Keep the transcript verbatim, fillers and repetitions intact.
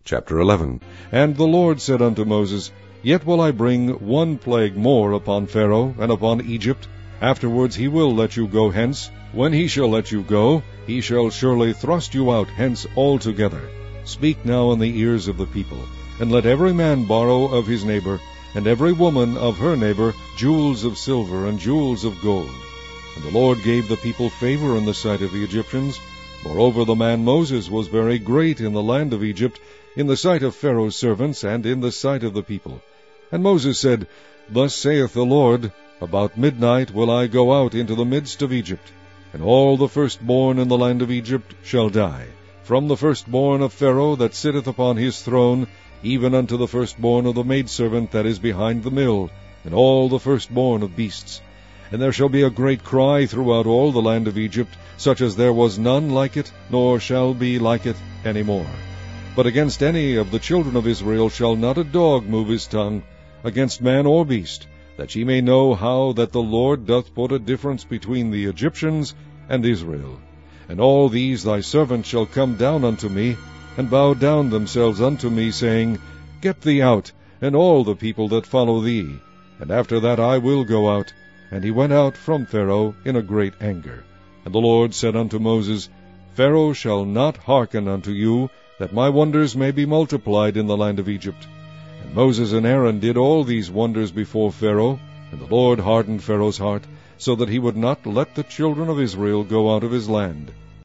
Chapter eleven. And the Lord said unto Moses, Yet will I bring one plague more upon Pharaoh and upon Egypt. Afterwards he will let you go hence. When he shall let you go, he shall surely thrust you out hence altogether. Speak now in the ears of the people, and let every man borrow of his neighbor, and every woman of her neighbor, jewels of silver and jewels of gold. And the Lord gave the people favor in the sight of the Egyptians. Moreover, the man Moses was very great in the land of Egypt, in the sight of Pharaoh's servants, and in the sight of the people. And Moses said, Thus saith the Lord, About midnight will I go out into the midst of Egypt, and all the firstborn in the land of Egypt shall die, from the firstborn of Pharaoh that sitteth upon his throne, even unto the firstborn of the maidservant that is behind the mill, and all the firstborn of beasts. And there shall be a great cry throughout all the land of Egypt, such as there was none like it, nor shall be like it any more. But against any of the children of Israel shall not a dog move his tongue, against man or beast, that ye may know how that the Lord doth put a difference between the Egyptians and Israel. And all these thy servants shall come down unto me, and bow down themselves unto me, saying, Get thee out, and all the people that follow thee. And after that I will go out. And he went out from Pharaoh in a great anger. And the Lord said unto Moses, Pharaoh shall not hearken unto you, that my wonders may be multiplied in the land of Egypt. And Moses and Aaron did all these wonders before Pharaoh, and the Lord hardened Pharaoh's heart, so that he would not let the children of Israel go out of his land.